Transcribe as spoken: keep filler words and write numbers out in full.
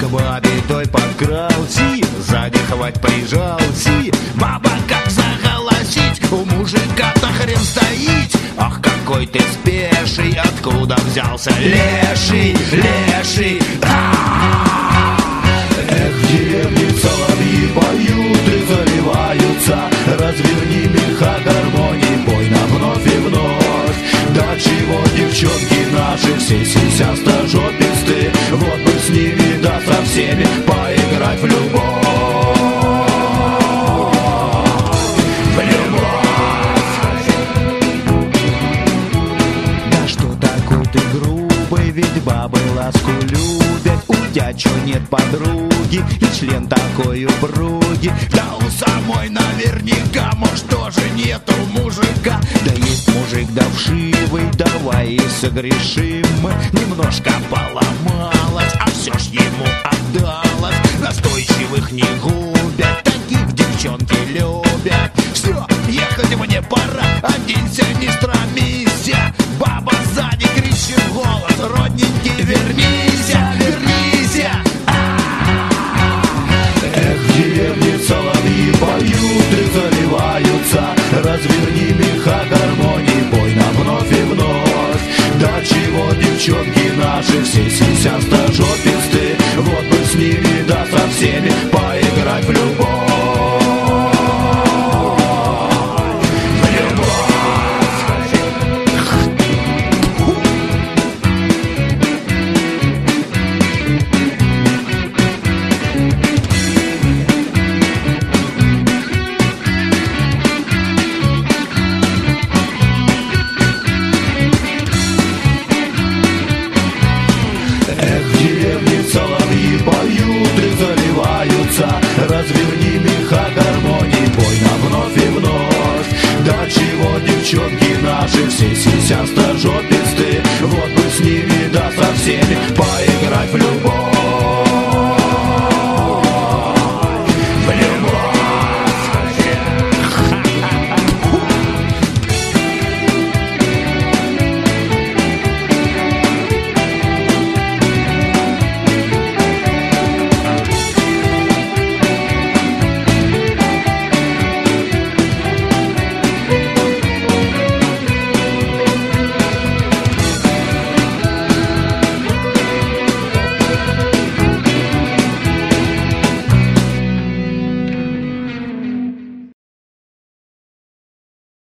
бабе той подкрался, сзади хвать прижался. Баба как заголосить, у мужика-то хрен стоит. Ах, какой ты спеший, откуда взялся леший, леший. Эх, в деревне соловьи поют и заливаются. Разверни меха гармонии, пой нам вновь и вновь. До чего девчонки наши все сисястожописты. Вот бы с ними, да со всеми поиграть в любовь. В любовь. Да что такой ты грубый, ведь бабы ласку любят. У тебя чё нет подруги, и член такой упругий. Да у самой наверняка, может, тоже нету мужика. Да есть мужик, да вшивый, давай и согрешим мы. Немножко поломал